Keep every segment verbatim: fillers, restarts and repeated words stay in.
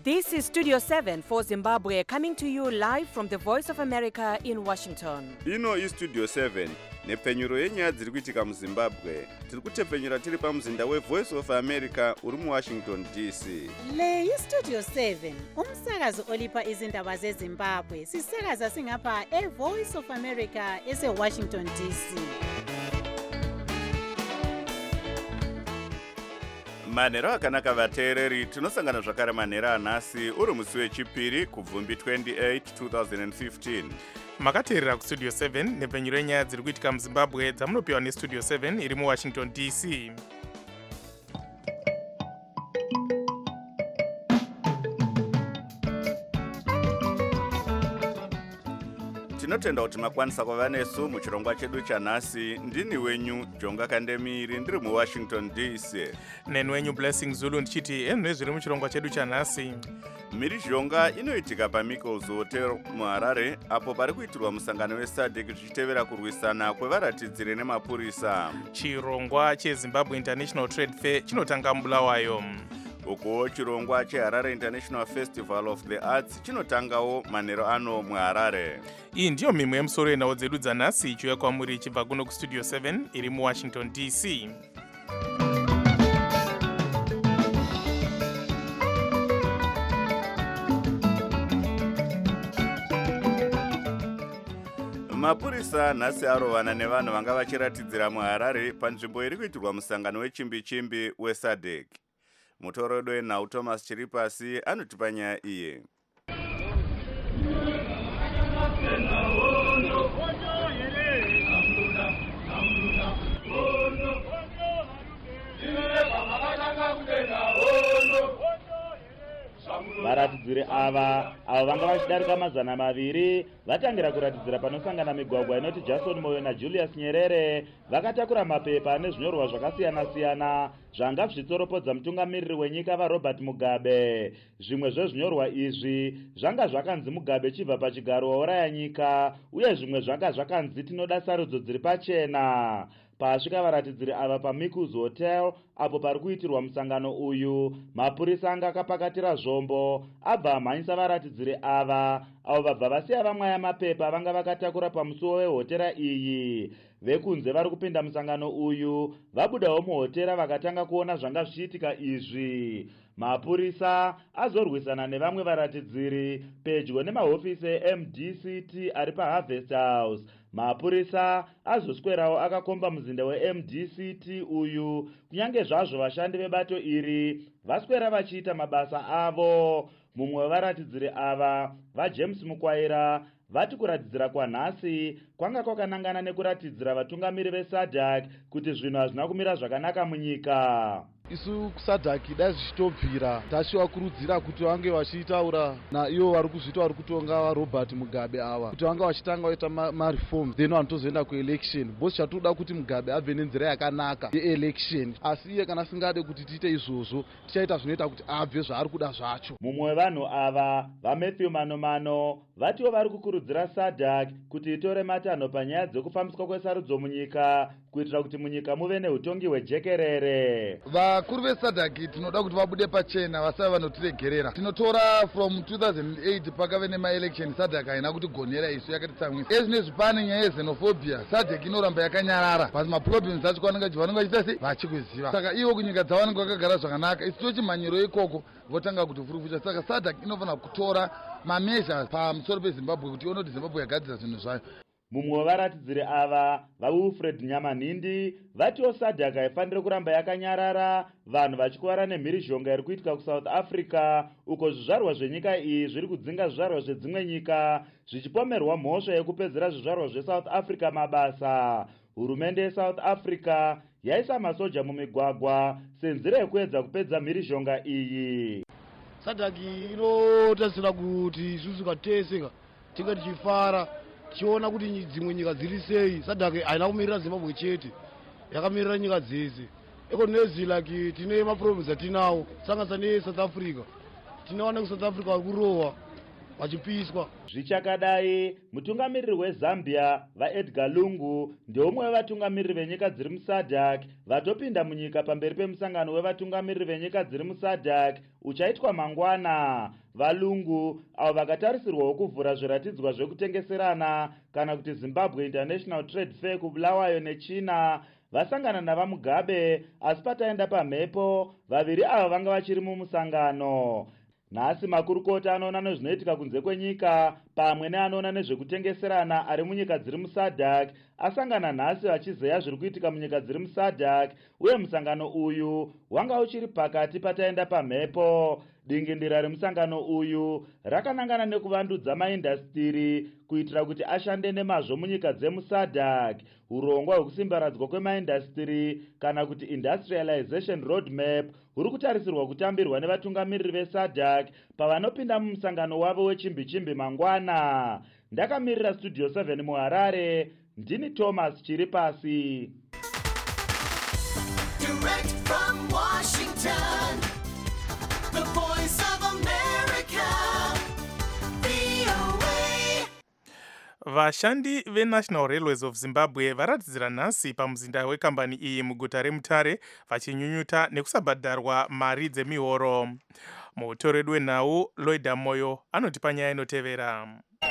This is Studio seven for Zimbabwe, coming to you live from the Voice of America in Washington. Ino is Studio seven, nepfenyuro yenyaya dziri kuitika muZimbabwe. Tiri kutepfenyura tiri pamuzinda weVoice of America uri muWashington D C. Le iStudio seven, umsakazo olipa izindaba zeZimbabwe. Sisakaza singapha eVoice of America eseWashington D C. Manhero akanaka vateereri, tinosangana zvakare manhero anhasi uri musi wechipiri kubvumbi twenty-eight two thousand fifteen. Makateerera kuStudio seven nepfenyuro yenyaya dziri kuitika muZimbabwe dzamunopiwa neStudio seven iri muWashington D C. Tinotenda kuti makwanisa kuva nesu muchirongwa chedu chanhasi. Ndini wenyu Jonga Kandemiri ndiri muWashington D C. Neni wenyu Blessing Zulu ndichiti enhu zviri muchirongwa chedu chanhasi. Mhirizhonga inoitika paMichael's Hotel muHarare, apo pari kuitirwa musangano weSADC zvichitevera kurwisana kwevaratidziri nemapurisa. Chirongwa cheZimbabwe International Trade Fair chinotanga muBulawayo. Uko chirongwa cheHarare International Festival of the Arts chinotangawo manhero ano muHarare. Iyi ndiyo mimwe yemusoro yenhau dzedu dzanhasi ichiuya kwamuri ichibva kuno kuStudio seven iri muWashington D C. Mapurisa nhasi arovana nevanhu vanga vachiratidzira muHarare panzvimbo iri kuitirwa musangano wechimbi-chimbi weSADC. Mutorodo wenhau Thomas Chiripasi anotipa nyaya iye. Varatidziri ava avo vanga vachidarika mazana maviri vatangira kuratidzira panosangana migwagwa inoti Jason Moyo naJulius Nyerere. Vakatakura mapepa ane zvinyorwa zvakasiyana-siyana zvanga zvichitsoropodza mutungamiriri wenyika vaRobert Mugabe. Zvimwe zvezvinyorwa izvi zvanga zvakanzi Mugabe chibva pachigaro wauraya nyika, uye zvimwe zvanga zvakanzi tinoda sarudzo dziri pachena. Pasvika varatidziri ava paMichael's Hotel apo pari kuitirwa musangano uyu, mapurisa anga akapakatira zvombo abva amhanyisa varatidziri ava avo vabva vasiya vamwe yamapepa vanga vakatakura pamusuwo wehotera iyi. Vekunze vari kupinda musangano uyu vabudawo muhotera vakatanga kuona zvanga zvichiitika izvi. Mapurisa azorwisana nevamwe varatidziri pedyo nemahofisi eM D C T ari paHarvest House. Mapurisa azoswerawo akakomba muzinda weM D C T uyu, kunyange zvazvo vashandi vebato iri vaswera vachiita mabasa avo. Mumwe wevaratidziri ava, vaJames Mukwaira, vati kuratidzira kwanhasi kwanga kwakanangana nekuratidzira vatungamiri veSADC kuti zvinhu hazvina kumira zvakanaka munyika. Isu kuSADC dai zvichitobvira tachivakurudzira kuti vange vachitaura naivo vari kuzvita vari kutonga vaRobert Mugabe ava kuti vanga vachitanga vaita mareforms then vanotozoenda kuelection, bosi chatoda kuti Mugabe abve nenzira yakanaka yeelection, asi iye kana singade kuti tiite izvozvo tichaita zvinoita kuti abve zvaari kuda zvacho. Mumwe wevanhu ava, vaMatthew Manomano, vatiwo vari kukurudzira SADC kuti itore matanho panyaya dzokufambiswa kwesarudzo munyika kuitira kuti munyika muve neutongi hwejekerere. Vakuru veSADC tinoda kuti vabude pachena vasave vanotiregerera. Tinotora from two thousand eight pakave nemaelection SADC haina kutigonera isu, yakatitsamwisa. Ezvinezvi pane nyaya yexenophobia, SADC inoramba yakanyarara basi maproblems acho kwavanenge vanenge vachiita sei vachikuziva. Saka ivo kunyika dzavanenge vakagara zvakanaka, isi tochimhanyiro ikoko votanga kutofurufucha. Saka SADC inofanira kutora mameasures pamusoro peZimbabwe kuti ione kuti Zimbabwe yagadzira zvinhu zvayo. Mumwe wevaratidziri ava, vaWilfred Nyamanhindi, vatiwo SADC haifaniri kuramba yakanyarara vanhu vachikuvara nemhirizhonga iri kuitika kuSouth Africa, uko zvizvarwa zvenyika iyi zviri kudzinga zvizvarwa zvedzimwe nyika zvichipomerwa mhosva yekupedzera zvizvarwa zveSouth Africa mabasa. Hurumende yeSouth Africa yaisa masoja mumigwagwa senzira yekuedza kupedza mhirizhonga iyi. SADC inotarisira kuti isusu kateseka tinge tichifara tichiona kuti dzimwe nyika dziri sei. SADC haina kumirira Zimbabwe chete, yakamirira nyika dzese. Ekonezi like tine maproblems atinawo sanganisa neSouth Africa. Tinoona kuSouth Africa vari kurohwa vachipiswa. Zvichakadai, mutungamiriri weZambia vaEdgar Lungu ndeumwe wevatungamiriri venyika dziri muSADC vatopinda munyika pamberi pemusangano wevatungamiriri venyika dziri muSADC uchaitwa mangwana. VaLungu avo vakatarisirwawo kuvhura zviratidzwa zvekutengeserana kana kuti Zimbabwe International Trade Fair kuBulawayo neChina vasangana navaMugabe, asi pataenda pamhepo vaviri ava vanga vachiri mumusangano. Nhasi makurukota anoona nezvinoitika kunze kwenyika pamwe neanoona nezvekutengeserana ari munyika dziri muSADC asangana nhasi vachizeya zviri kuitika munyika dziri muSADC, uye musangano uyu wanga uchiri pakati pataenda pamhepo. Dingindira remusangano uyu rakanangana nekuvandudza maindastiri kuitira kuti ashande nemazvo munyika dzemuSADC. Urongwa hwekusimbaradzwa kwemaindastiri kana kuti industrialization roadmap huri kutarisirwa kutambirwa nevatungamiriri veSADC pavanopinda mumusangano wavo wechimbi-chimbi mangwana. Ndakamirira Studio seven muHarare, ndini Thomas Chiripasi. Direct from Washington, the voice of America, V O A. Vashandi veNational Railways of Zimbabwe varatidzira nhasi pamuzinda wekambani iyi muguta reMutare vachinyunyuta nekusabhadharwa mari dzemihoro. Mutori wenhau Lloyd Moyo anoti panyaya inotevera.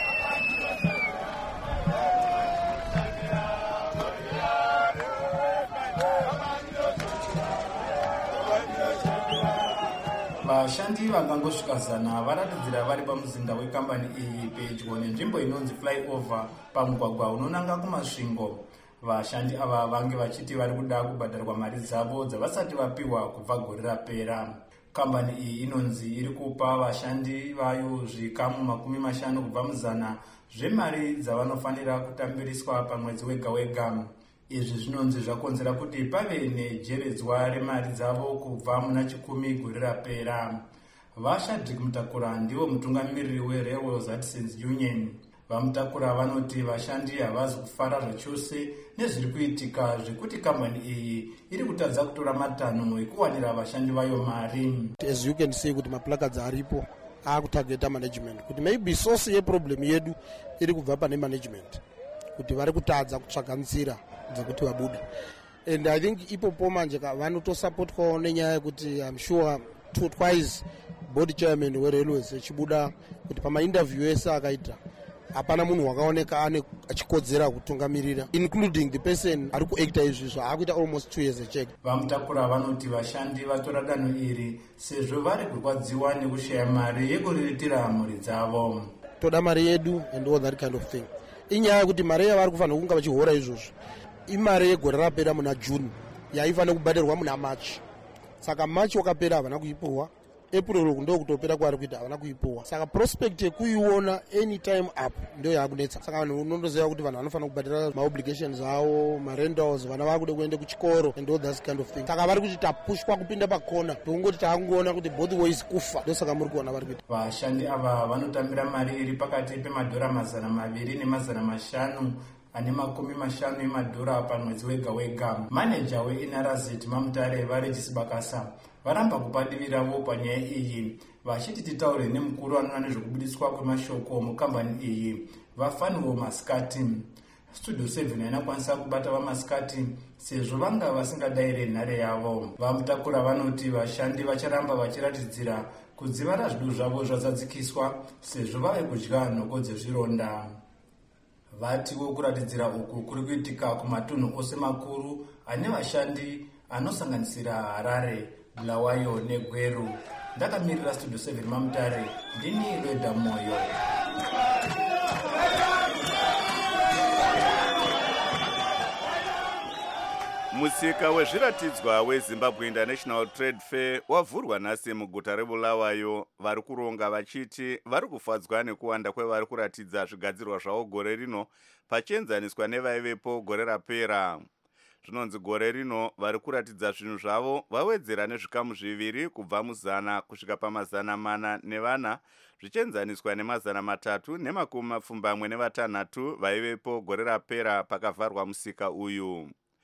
Vashandi vakangosvika zana varatidzira vari pamuzinda wekambani iyi pedyo nenzvimbo inonzi flyover pamugwagwa unonanga kumasvingo. Vashandi ava vange vachiti vari kuda kubhadharwa mari dzavo dzavasati vapiwa kubva gore rapera. Kambani iyi inonzi iri kupa vashandi vayo zvikamu makumi mashanu kubva muzana zvemari dzavanofanira kutambiriswa pamwedzi wega wega. Izvi zvinonzi zvakonzera kuti pave nejeredzwa remari dzavo kubva muna chikumi gore rapera. Vashadrik Mutakura ndivo mutungamiriri weRailways Artisans Union. Vamutakura vanoti vashandi havazi kufara zvachose nezviri kuitika zvekuti kambani iyi iri kutadza kutora matanho ekuwanira vashandi vayo mari. As you can see kuti maplakads aripo akutageta management kuti maybe source yeproblem yedu iri kubva pane management kuti vari kutadza kutsvaga nzira dzekuti vabude. And I think ipopo manje vanotosupportwawo nenyaya yekuti I'm sure twice board chairman weRailways achibuda kuti pamainterview ese akaita hapana munhu wakaoneka ane achikodzera kutungamirira, including the person ari kuacta izvizvo akuita almost two years check. Vamutakura vanoti vashandi vatora danho iri sezvo vari kurwadziwa nekushaya mari yekuriritira mhuri dzavo. Toda mari yedu and all that kind of thing. Inyaya yekuti mari yavari kufanira kunga vachihora izvozvo imari yegore rapera muna June yaifanira kubhadharwa muna March. Saka March wakapera havana kuipuwa, April ndo kutopera kwari kuita havana kuipuwa. Saka prospect yekuiona anytime up ndio yakunetsa. Saka vanhu unondoziva kuti vanhu vanofanira kubhadhara maobligations avo, marentals, vana vakude kuende kuchikoro and all that kind of thing. Saka vari kuti tapushwa kupinda pakona tongoti takungoona kuti both ways kufa. Ndio saka muri kuona vari kuita. Vashandi ava vanotambira mari iri pakati pemadhora mazana maviri nemazana mashanu ane makumi mashanu emadhora pamwedzi wega wega. Manager weInarazit Mamutare vaRegis Bakasa varamba kupadiviravo panyaya iyi vachiti titaure nemukuru anoona nezvekubudiswa kwemashoko mukambani iyi vaFaniwo Maskati. Studio seven yanakwanisa kubata vaMaskati sezvo vanga vasingadayire nhare yavo. Vamutakura vanoti vashandi vacharamba vachiratidzira kudzivara zvidu zvavo zvazadzikiswa sezvo vave kudya nhoko dzezvironda. Vatiwo kuratidzira uku kuri kuitika kumatunhu ose makuru ane vashandi anosanganisira Harare, Bulawayo neGweru. Ndakamirira Studio seven Mamutare, ndini Lloyd Moyo. Musika wezviratidzwa weZimbabwe International Trade Fair wavhurwa nhasi muguta reBulawayo. Vari kuronga vachiti vari kufadzwa nekuwanda kwevari kuratidza zvigadzirwa zvavo gore rino pachienzaniswa nevaivepo gore rapera. Zvinonzi gore rino vari kuratidza zvinhu zvavo vawedzera nezvikamu zviviri kubva muzana kusvika pamazana mana nevana zvichienzaniswa nemazana matatu nemakumi mapfumbamwe nevatanhatu vaivepo gore rapera pakavharwa musika uyu.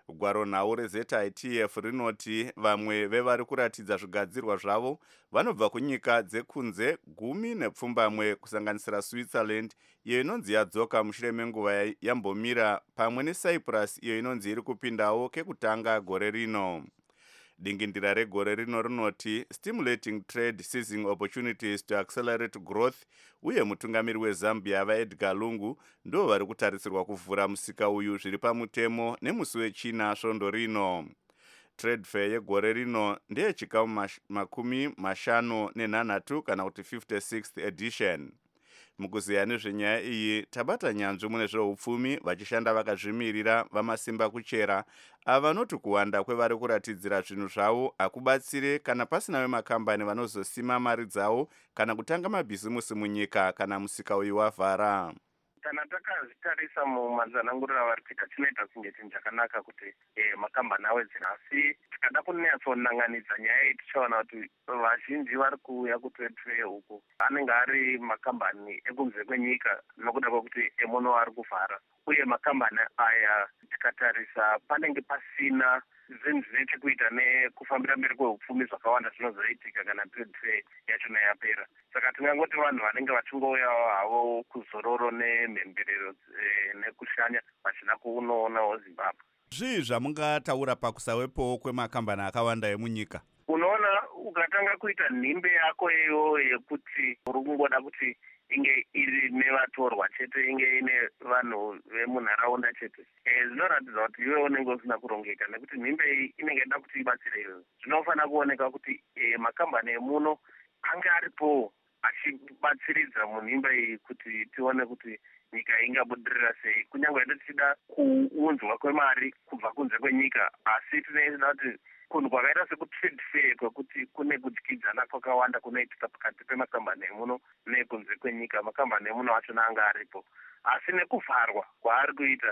gwaro nhau rezeti T F rinoti vamwe vevari kuratidza zvigadzirwa zvavo vanobva kunyika dzekunze gumi nepfumbamwe kusanganisira Switzerland iyo inonzi yadzoka mushure menguva yambomira pamwe neCyprus iyo inonzi iri kupindawo kekutanga gore rino. Dingindira regore rino rinoti stimulating trade seizing opportunities to accelerate growth uye mutungamiri weZambia vaEdgar Lungu ndo vari kutarisirwa kuvhura musika uyu zviri pamutemo nemusi wechina svondo rino. Trade fair yegore rino ndeyechikamu mash, makumi mashanu nenhanhatu kana kuti fifty-sixth edition. Mukuziya nezvenyaya iyi tabata nyanzvi mune zveupfumi vachishanda vakazvimirira vamasimba kuchera avanoti kuwanda kwevari kuratidzira zvinhu zvavo akubatsire kana pasina vemakambani vanozosima mari dzavo kana kutanga mabhizimusi munyika kana musika uyu wavhara. Kana takazvitarisa mumazananguriro avari kuita chinoita kunge chinhu chakanaka kuti eh, makambani awedzera, asi tikada kunyatsonanganidza nyaya iyi tichaona kuti vazhinji vari kuuya kutrade fair uku anenge ari makambani ekunze kwenyika nokuda kwekuti emuno ari kuvhara, uye makambani aya tikatarisa panenge pasina zvinhu zvine chekuita nekufambira mberi kweupfumi zvakawanda zvinozoitika kana trade fair yachona yapera. Saka tingangoti vanhu vanenge vachingouyawo havo kuzororo nemhemberero e, nekushanya vachida kunoonawo Zimbabwe. Zvii zvamungataura pakusawepowo kwemakambani akawanda emunyika? Unoona ukatanga kuita nhimbe yako iyo yekuti uri kungoda kuti inge iri nevatorwa chete, inge ine vanhu vemunharaunda chete, e, zvinoratidza kuti iwe unenge usina kurongeka, nekuti nhimbe iyi inenge ida kuti ibatsire iwe. Zvinofanira kuoneka kuti e, makambani emuno anga aripo achibatsiridza munhimbe iyi kuti tione kuti nyika ingabudirira sei, kunyange tichida kuunzwa kwemari kubva kunze kwenyika, asi tinoda kuti kunhu kwakaita sekutrade fair kwekuti kune kudyidzana kwakawanda kunoitika pakati pemakambani emuno nekunze kwenyika, makambani emuno achona anga aripo, asi nekuvharwa kwaari kuita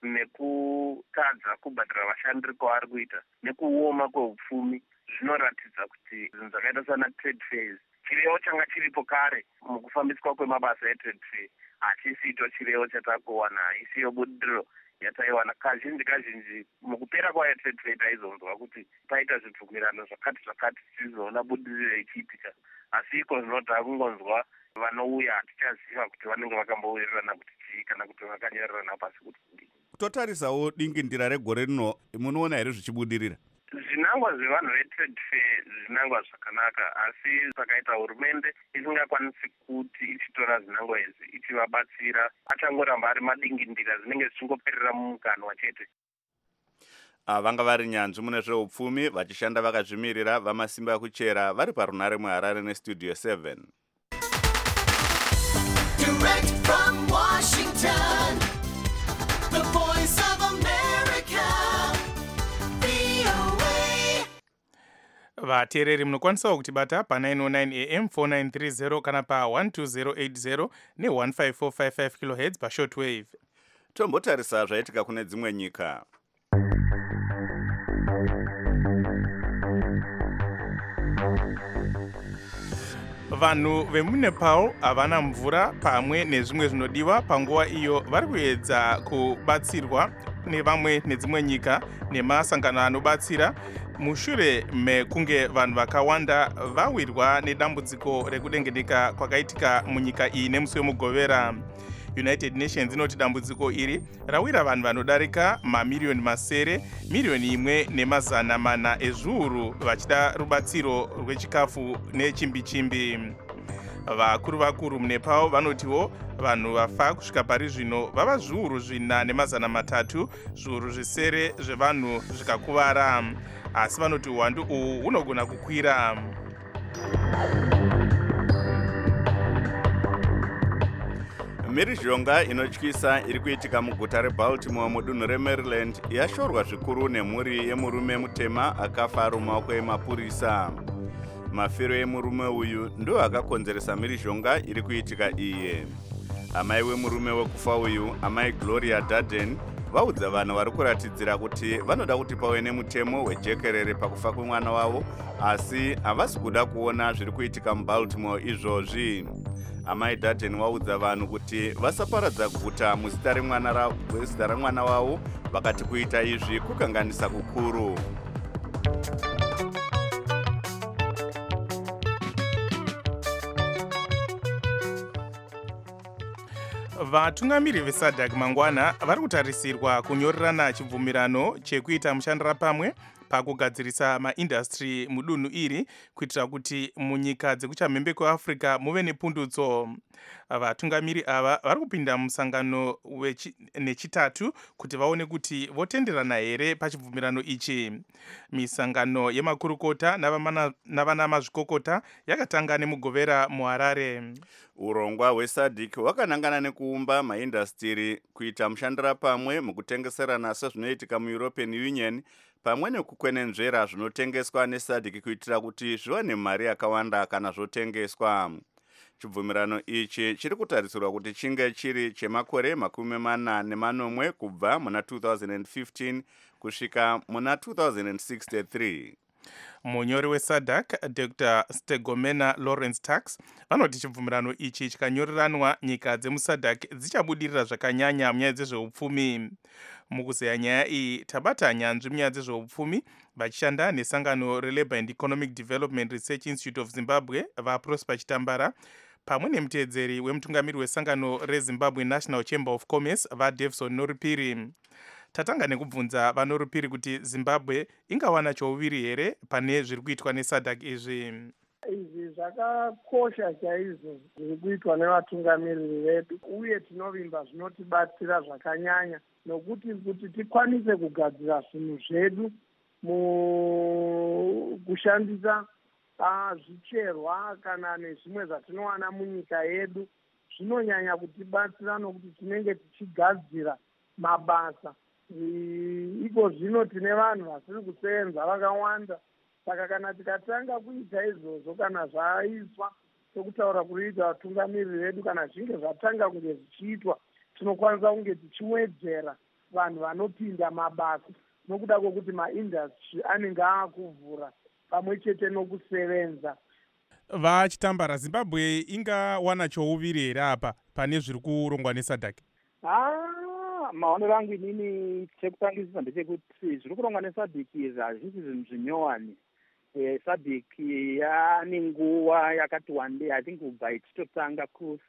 nekutadza kubhadhira vashandi kwaari kuita nekuoma kweupfumi zvinoratidza kuti zvinhu zvakaita sana trade fairs chirevo changa chiripo kare mukufambiswa kwemabasa etrade fair hachisito chirevo chatakuwana, isiyo budiriro yataiwana. Kazhinji kazhinji mukupera kwayo trade fair taizonzwa kuti paita zvibvumirano zvakati zvakati tichizoona budiriro ichiitika, asi iko zvino takungonzwa vanouya hatichaziva kuti vanenge vakambowirirana kuti chii kana kuti vakanyorerana pasi kuti kudii. Kutotarisawo dingindira regore rino munoona here zvichibudirira? Zvinangwa zvevanhu vetrade fair zvinangwa zvakanaka, asi pakaita hurumende isingakwanisi kuti ichitora zvinangwa izvi ichivabatsira, achangoramba ari madingindira zvinenge zvichingoperera mumukanwa chete. Vanga vari nyanzvi mune zveupfumi vachishanda vakazvimirira vamasimba kuchera vari parunare muHarare nestudio seven. Direct from Washington, the voice of America, V O A. vateereri munokwanisawo kutibata pa nine oh nine A M four nine three zero kana pa one two zero eight zero ne one five four five five kilohertz pa shortwave. Tombotarisa zvaitika kune dzimwe nyika. Vanhu vemuNepal havana mvura pamwe nezvimwe zvinodiwa panguva iyo vari kuedza kubatsirwa nevamwe nedzimwe nyika nemasangano anobatsira mushure mekunge vanhu vakawanda vawirwa nedambudziko rekudengenyeka kwakaitika munyika iyi nemusi wemugovera. United Nations inoti dambudziko iri rawira vanhu vanodarika mamiriyoni masere, miriyoni imwe nemazana mana ezviuru vachida rubatsiro rwechikafu nechimbi-chimbi. Vakuru vakuru muNepal vanotiwo vanhu vafa kusvika pari zvino vava zviuru zvina nemazana matatu, zviuru zvisere zvevanhu zvikakuvara, asi vanoti uwandu uhu hunogona kukwira. Mhirizhonga inotyisa iri kuitika muguta reBaltimore mudunhu reMaryland yashorwa zvikuru nemhuri yemurume mutema akafa ari mumaoko emapurisa. Mafiro emurume uyu ndo akakonzeresa mhirizhonga iri kuitika iye. Amai wemurume wekufa uyu, amai Gloria Darden, vaudza vanhu vari kuratidzira kuti vanoda kuti pave nemutemo wejekerere pakufa kwemwana wavo, asi havasi kuda kuona zviri kuitika muBaltimore izvozvi. amai Darden waudza vanhu kuti vasaparadza guta muzita remwana ra- zita ramwana wavo vakati kuita izvi kukanganisa kukuru. vatungamiri vesadhak mangwana vari kutarisirwa kunyorerana chibvumirano chekuita mushandira pamwe pakugadzirisa maindastry mudunhu iri kuitira kuti munyika dzekuchamhembe kweafrica muve nepundutso. vatungamiri ava vari kupinda musangano nechitatu kuti vaone kuti votenderana here pachibvumirano ichi. misangano yemakurukota navana mazvikokota yakatanga nemugovera muharare. urongwa hwesadhik hwakanangana nekuumba maindastiri kuita mushandira pamwe mukutengeserana sezvinoitika mueuropean union pamwe nekukwenenzvera zvinotengeswa nesadhik kuitira kuti zviwane mari yakawanda kana zvotengeswa. chibvumirano ichi chiri kutarisirwa kuti chinge chiri chemakore makumi mana nemanomwe kubva muna two thousand fifteen kusvika muna two thousand sixty-three. munyori wesadhak dr stegomena lawrence tax vanoti chibvumirano ichi chikanyoreranwa nyika dzemusadhak dzichabudirira zvakanyanya munyaya dzezveupfumi. mukuzeya nyaya iyi tabata nyanzvi munyaya dzezveupfumi vachishanda nesangano relabour and economic development research institute of zimbabwe vaprosper chitambara pamwe nemuteedzeri wemutungamiri wesangano rezimbabwe national chamber of commerce vadevson norupiri. tatanga nekubvunza vanorupiri kuti zimbabwe ingawana chouviri here pane zviri kuitwa nesadhak izvi. izvi zvakakosha chaizvo zviri kuitwa nevatungamiriri vedu uye tinovimba zvinotibatsira zvakanyanya nokuti kuti tikwanise kugadzira zvinhu zvedu mukushandisa zvicherwa kana nezvimwe zvatinowana munyika yedu zvinonyanya kutibatsira nokuti tinenge tichigadzira mabasa. iko zvino tine vanhu vasiri kusenza vakawanda saka kana tikatanga kuita izvozvo kana zvaiswa sokutaura kuriita vatungamiriri vedu kana zvinge zvatanga kunge zvichiitwa tinokwanisa kunge tichiwedzera vanhu vanopinda mabasa nokuda kwokuti maindastry anenge aakuvhura pamwe chete nokusevenza. vachitambara zimbabwe ingawana chouviri here apa pane zviri kurongwa nesadhak? maonero angu inini chekutangisisa ndechekuti zviri kurongwa nesadhik izvi hazvisi zvinhu zvinyowani. sadhik yane nguva yakati wandei I think kubva ichitotanga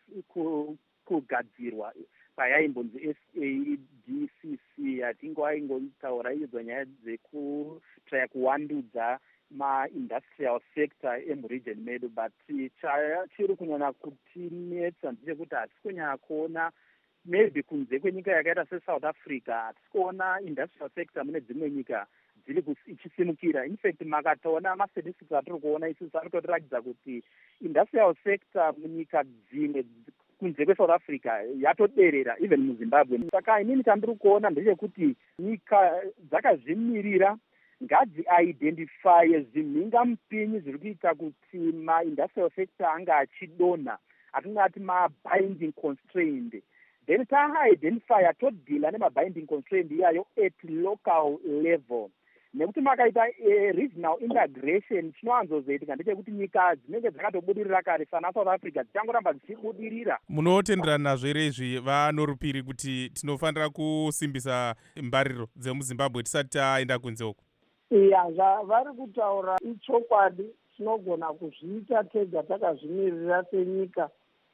kugadzirwa payaimbonzi S A D C C I think waingotaura idzo nyaya dzekutraya kuwandudza ma-industrial sector emuregion medu but chiri kunyanya kutinetsa ndechekuti hatisi kunyanya kuona maybe kunze kwenyika yakaita seSouth Africa hatisi kuona industrial sector mune dzimwe nyika dziri ichisimukira. In fact makataona mastatistics atiri kuona isusu ari kutoratidza kuti industrial sector munyika dzimwe kunze kweSouth Africa yatoderera even muZimbabwe. Saka inini chandiri kuona ndechekuti nyika dzakazvimirira ngadziidentifye zvimhingamupinyi zviri kuita kuti ma-industrial sector anga achidonha atingati ma-binding constraint then ta-identifya todhila nema-binding constraint iyayo at local level nekuti makaita regional integration chinowanzozoitika ndechekuti nyika dzinenge dzakatobudirira kare sana South Africa dzichangoramba dzichibudirira. munotenderana nazvo here izvi vanorupiri kuti tinofanira kusimbisa mbariro dzemuzimbabwe tisati taenda kunze uku? iya zvavari kutaura ichokwadi tinogona kuzviita tega takazvimirira senyika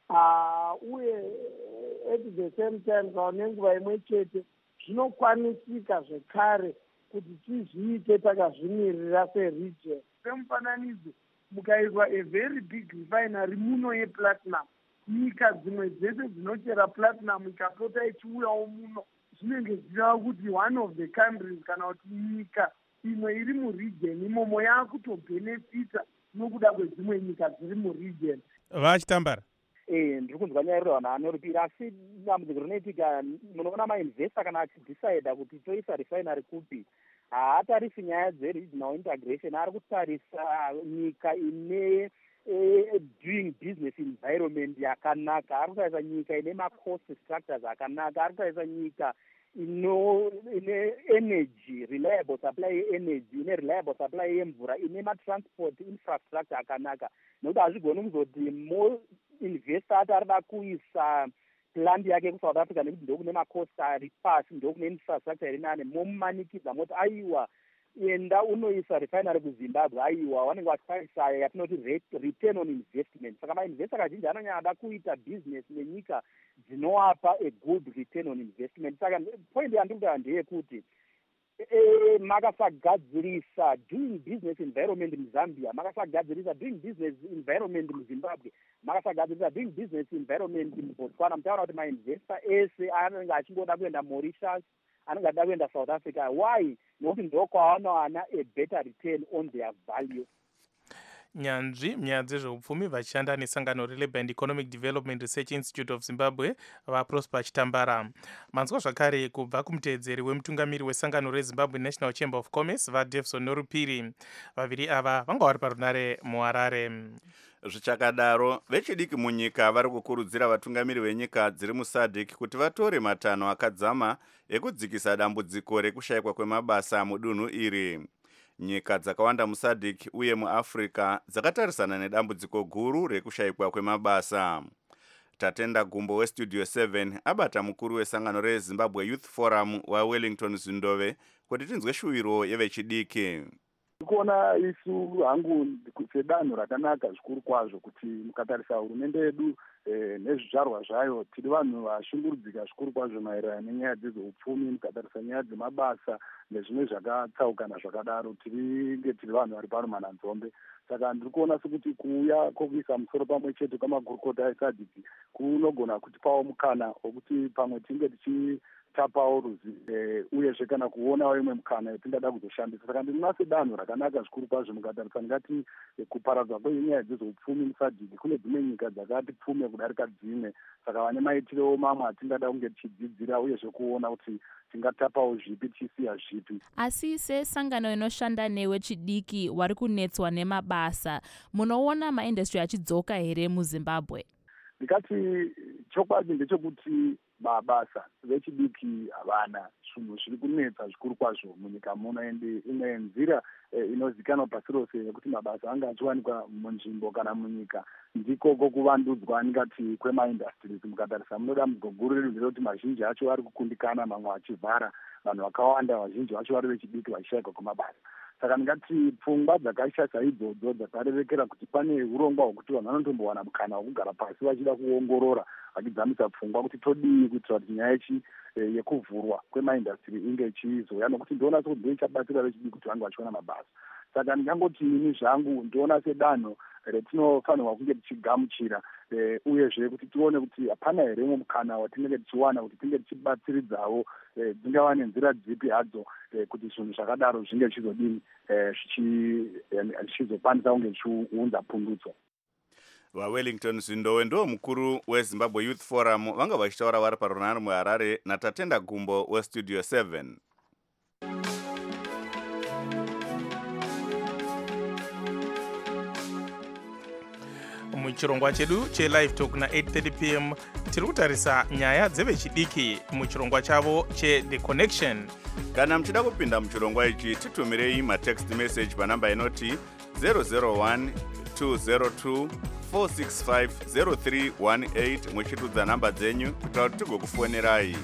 uye at the same time kana nenguva imwe chete zvinokwanisika zvekare kuti tizviite takazvimirira seregion. semufananidzo mukaiswa a very big refinery muno yeplatinum nyika dzimwe dzese dzinochera platinum ikapota ichiuyawo muno zvinenge zvichava kuti one of the countries kana kuti nyika imwe iri muregion imomo yaakutobhenefita nokuda kwedzimwe nyika dziri muregion. vachitambara Eh, ndiri kunzwa nyaya iro vanhu vanoripira asi dambudziko rinoitika munoona mainvesta kana achidecida kuti toisa refinery kupi haatarisi nyaya dzeregional integration ari kutarisa nyika ine doing business environment yakanaka ari kutarisa nyika ine macost structures akanaka ari kutarisa nyika ino ine energy reliable supply ye-energy ine reliable supply yemvura ine matransport infrastructure akanaka nokuti hazvigoni kuzoti mo investor ati arida kuisa plant yake kuSouth Africa nekuti ndokune macosta ari pasi ndokune infrastructure iri nane momumanikidza moti aiwa enda unoisa refinery kuZimbabwe aiwa vanenge vachitarisaya yatinoti return on investment. Saka mainvestor kazhinji anonyada kuita business nenyika dzinovapa a good return on investment. Saka point yandiri kuda ndeyekuti e, makasagadzirisa doing business environment muZambia, makasagadzirisa doing business environment muZimbabwe, makasagadzirisa doing business environment muBotswana, mutaura kuti mainvestor ese anenge achingoda kuenda Mauritius, anenge achida kuenda South Africa. Why? Nokuti ndokwaanowana a better return on their value. Nyanzvi munyaya dzezveupfumi vachishanda nesangano reLabour and Economic Development Research Institute of Zimbabwe vaProsper Chitambara. Manzwa zvakare kubva kumuteedzeri wemutungamiri wesangano reZimbabwe National Chamber of Commerce vaDevson Norupiri. Vaviri ava vanga vari parunare muHarare. Zvichakadaro vechidiki munyika vari kukurudzira vatungamiri venyika dziri muSADC kuti vatore matanho akadzama ekudzikisa dambudziko rekushayikwa kwemabasa mudunhu iri. Nyika dzakawanda muSADC uye muAfrica dzakatarisana nedambudziko guru rekushayikwa kwemabasa. Tatenda Gumbo weStudio seven abata mukuru wesangano reZimbabwe Youth Forum waWellington Zindove kuti tinzwe shuwiro yevechidiki. Kuona isu hangu sedanho rakanaka zvikuru kwazvo kuti mukatarisa hurumende yedu eh, nezvizvarwa zvayo tiri vanhu vashungurudzika zvikuru kwazvo maererano nenyaya dzezveupfumi, mukatarisa nyaya dzemabasa nezvimwe zvakatsaukana zvakadaro tiringe tiri vanhu vari pano mananzombe. Saka ndiri kuona sekuti kuuya kwokuisa musoro pamwe chete kwamagurukota eSADC kunogona kutipawo mukana wokuti pamwe tinge tichi tapawo ruzi eh, uyezve kana kuonawo imwe mukana yatingada kuzoshandisa. Saka ndinoona sedanho rakanaka zvikuru kwazvo mukatarisa ngati eh, kuparadzwa kwenyaya dzezveupfumi muSADC kune dzimwe nyika dzakati pfume kudarika dzimwe. Saka vane maitirewo mamwe atingada kunge tichidzidzira uyezve kuona kuti tingatapawo zvipi tichisiya zvipi. Asi sesangano inoshanda newechidiki wari kunetswa nemabasa, munoona maindustry achidzoka here muZimbabwe? Ndikati chokwadi ndechekuti mabasa vechidiki havana, zvinhu zviri kunetsa zvikuru kwazvo munyika muno, ende imwe nzira eh, inozikanwa pasi rose yekuti mabasa anga achiwanikwa munzvimbo kana munyika ndikoko kuvandudzwa ndingati kwemaindustries. Mukatarisa munoda mugoguru riri kuti mazhinji acho ari kukundikana, mamwe achivhara, vanhu vakawanda vazhinji vacho vari vechidiki vachishayikwa kwemabasa. Saka ndingati pfungwa dzakaisha saidzodzo dzakarerekera kuti pane urongwa hwekuti vanhu vanotombowana mukana wokugara pasi vachida kuongorora vachidzamisa pfungwa kuti todii kuitira kuti nyaya yechi eh, yekuvhurwa kwemaindastry inge ichizoya, nokuti ndoona sekuti ndo ichabatsira vechidiki kuti vange vachiwana mabasa. Saka ndingangoti ini zvangu ndoona sedanho retinofanirwa kunge tichigamuchira eh, uyezve kuti tione kuti hapana here umwe mukana watinenge tichiwana kuti tinge tichibatsiridzawo eh, dzingava nenzira dzipi hadzo eh, kuti zvinhu zvakadaro zvinge zvichizodini eh, zvichizokwanisa kunge zvichiunza pundutso. VaWellington Zindove ndo mukuru weZimbabwe Youth Forum vanga vachitaura vari parunare muHarare naTatenda Gumbo weStudio seven. Muchirongwa chedu cheLive Talk na eight thirty p m tiri kutarisa nyaya dzevechidiki muchirongwa chavo cheThe Connection. Kana mchida kupinda muchirongwa ichi titumirei matext message panamba inoti zero zero one two zero two four six five zero three one eight muchitudza namba dzenyu kuitira kuti tigokufonerai.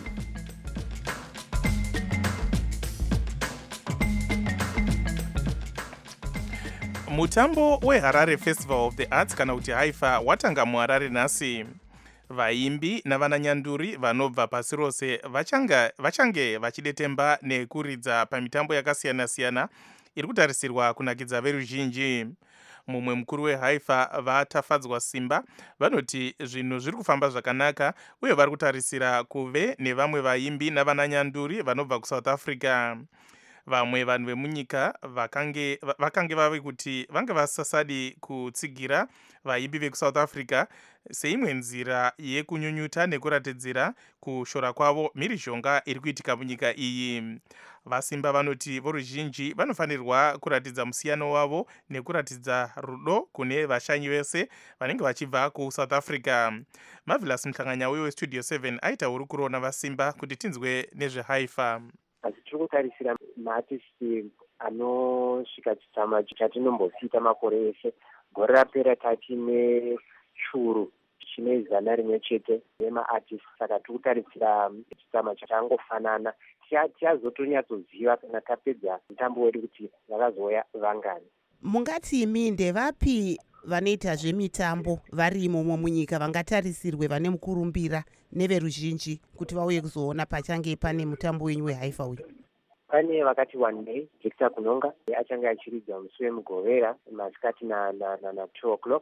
Mutambo weHarare Festival of the Arts kana kuti Haifa watanga muHarare nhasi. Vaimbi navananyanduri vanobva pasi rose vachanga vachange vachidetemba nekuridza pamitambo yakasiyana-siyana iri kutarisirwa kunakidza veruzhinji. Mumwe mukuru weHaifa vatafadzwa simba vanoti zvinhu zviri kufamba zvakanaka uye vari kutarisira kuve nevamwe vaimbi navananyanduri vanobva kuSouth Africa. vamwe vanhu vemunyika vakange vakange vave kuti vange vasasadi kutsigira vaimbi vekusouth africa seimwe nzira yekunyunyuta nekuratidzira kushora kwavo mhirizhonga iri kuitika munyika iyi. Vasimba vanoti voruzhinji vanofanirwa kuratidza musiyano wavo nekuratidza rudo kune vashanyi vese vanenge vachibva kusouth africa. Marvelous Mhlanganyauwe westudio seven aita hurukuro navasimba kuti tinzwe nezvehaifa. Asi tiri kutarisira maartisti anosvika chitsama chatinombofita makore eshe. Gore rapera tatine churu chine zana rimwe chete nemaartisti, saka tiri kutarisira chitsama changofanana. Tiazotonyatsoziva kana tapedza mutambo wedu kuti vakazouya vangani. Mungati imi ndevapi vanoita zvemitambo varimo munyika vangatarisirwe vane mukurumbira neveruzhinji kuti vauye kuzoona pachange pane mutambo wenyu wehaifa uyu? Pane vakati one day Victor Kunonga achange achiridza musi wemugovera masikati na na na, na two o'clock.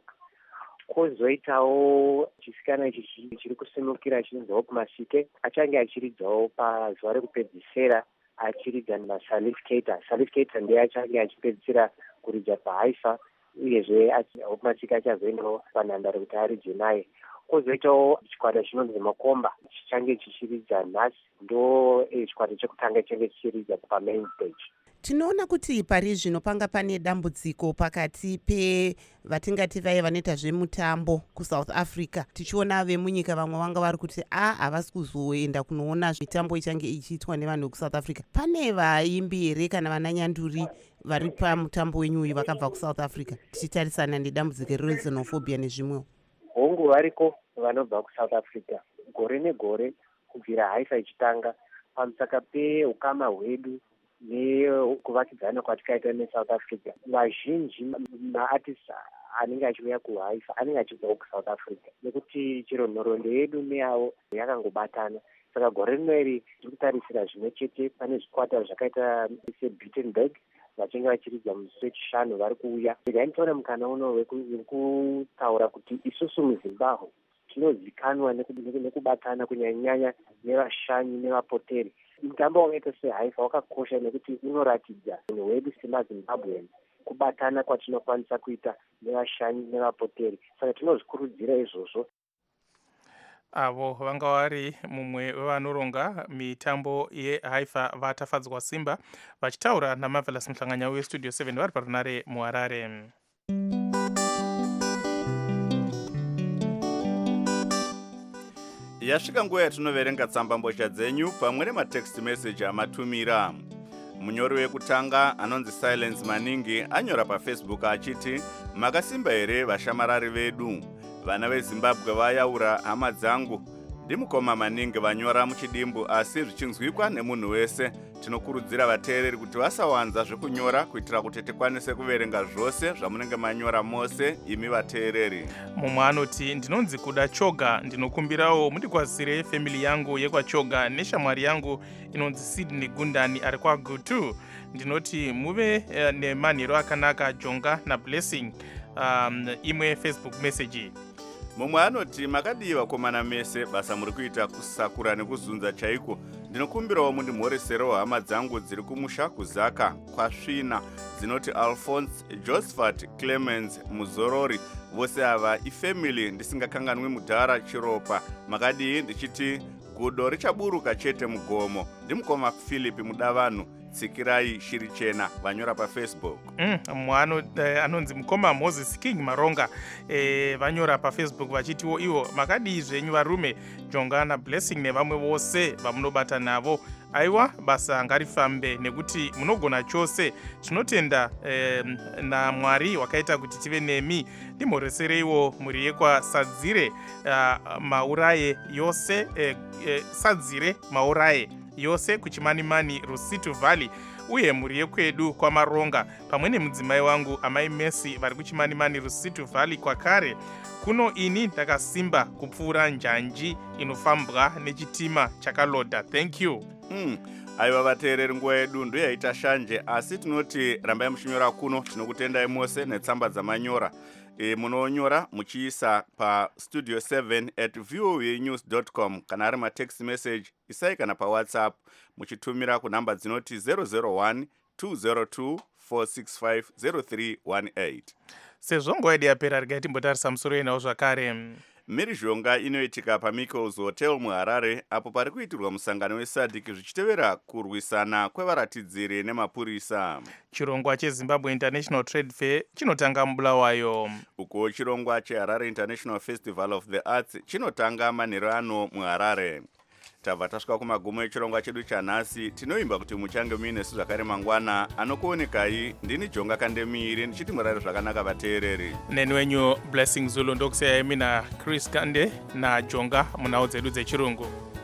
Kozoitawo chisikana ichi chiri kusimukira chinzi Hope Masike achange achiridzawo pazuva rekupedzisira achiridza naSalif Keita. Salif Keita ndiye achange achipedzisira kuridza pahaifa, uyezve Hope Masike achazoendawo panhandare kuti aridze naye. Kozoitawo chikwata chinonzi Makomba chichange chichiridza nhasi, ndo chikwata chekutanga chichange chichiridza pamain stage. Tinoona kuti pari zvino panga pane dambudziko pakati pevatingati vaiye vanoita zvemutambo kuSouth Africa. Tichiona vemunyika vamwe vanga vari kuti a havasi kuzoenda kunoona mitambo ichange ichiitwa nevanhu kuSouth Africa. Pane vaimbi here kana vananyanduri vari pamutambo wenyu uyu vakabva kuSouth Africa tichitarisana nedambudziko rexenophobia nezvimwewo? Hongu variko vanobva kuSouth Africa gore negore kubvira haifa ichitanga, pamusaka peukama hwedu nekuvakidzana kwatikaita neSouth Africa. Vazhinji maartists anenge achiuya kuhaifa anenge achibva kuSouth Africa nekuti chero nhoroondo yedu neyavo yakangobatana. Saka gore rino iri tiri kutarisira zvimwe chete. Pane zvikwata zvakaita seBittenberg vachinge vachiridza musi wechishanu vari kuuya. Ndinotora mukana uno wekutaura kuti isusu muZimbabwe tinozikanwa nekubatana kunyanyanya nevashanyi nevapoteri. Mutambo wakaita sehaifa wakakosha nekuti unoratidza munhu wedu semaZimbabweans kubatana kwatinokwanisa kuita nevashanyi nevapoteri. Saka tinozvikurudzira izvozvo. Avo vanga vari mumwe wevanoronga mitambo yehaifa vatafadzwa simba vachitaura naMarvelous Mhlanganyauwe westudio seven vari parunare muHarare. Yasvika nguva yatinoverenga tsambambozha dzenyu pamwe nematext message amatumira. Munyori wekutanga anonzi Silence Maningi anyora paFacebook achiti, makasimba here vashamarari vedu, vana veZimbabwe vayaura hama dzangu. Ndimukoma Maningi vanyora muchidimbu, asi zvichinzwikwa nemunhu wese. Tinokurudzira vateereri kuti vasawanza zvekunyora kuitira kuti tikwanise kuverenga zvose zvamunenge manyora mose imi vateereri. Mumwe anoti ndinonzi Kuda Choga, ndinokumbirawo mundikwazisire family yangu yekwaChoga neshamwari yangu inonzi Sydney Gundani ari kwaGutu. Ndinoti muve uh, nemanhero akanaka Jonga naBlessing. Um, imwe Facebook message. Mumwe anoti makadiwa komana mese basa muri kuita kusakura nekuzunza chaiko. Ndinokumbirawo mundimhoreserewo hama dzangu dziri kumusha kuzaka kwasvina dzinoti Alphonse, Josephat, Clemens, Muzorori, vose ava ifamily ndisingakanganwi Mudhara Chiropa. Makadii ndichiti gudo richaburuka chete mugomo. Ndimukoma Philip Mudavanhu, tsikirai shiri chena vanyora paFacebook. Mm, mwano eh, anonzi mukoma Moses King Maronga eh, vanyora paFacebook vachitiwo iwo makadii zvenyu varume Jonga naBlessing nevamwe vose vamunobata navo. Aiwa basa ngarifambe nekuti munogona chose. Tinotenda eh, na Mwari wakaita kuti tive nemi. Ndimhoresereiwo muri yekwaSadzire uh, mauraye yose eh, eh, Sadzire mauraye yose kuchimanimani Rusitu Valley, uye muri yekwedu kwaMaronga pamwe nemudzimai wangu amai Messi vari kuchimanimani Rusitu Valley kwakare. Kuno ini ndakasimba kupfuura njanji inofambwa nechitima chakalodha. Thank you. Mm. Aiva vateereri, nguva yedu ndoyaita shanje, asi tinoti rambai muchinyora kuno. Tinokutendai mose netsamba dzamanyora. e, munonyora muchiisa pastudio seven at voa news dot com kana ari matext message isai kana pawhatsapp muchitumira kunhamba dzinoti zero zero one two zero two four six five zero three one eight. sezvo nguva yedu yapera regai timbotarisa musoro yenawo zvakare. mhirizhonga inoitika pamichaels hotel muharare apo pari kuitirwa musangano wesadc zvichitevera kurwisana kwevaratidziri nemapurisa. chirongwa chezimbabwe international trade fair chinotanga mubulawayo. uko chirongwa cheharare international festival of the arts chinotanga manheru ano muharare. tabva tasvika kumagumo echirongwa chedu chanhasi. tinoimba kuti muchange muinesu zvakare mangwana. anokuonekai ndini jonga kandemiiri ndichiti murare zvakanaka vateereri. neni wenyu blessing zulu ndokusiyai mina chris kande najonga munhau dzedu dzechirungu.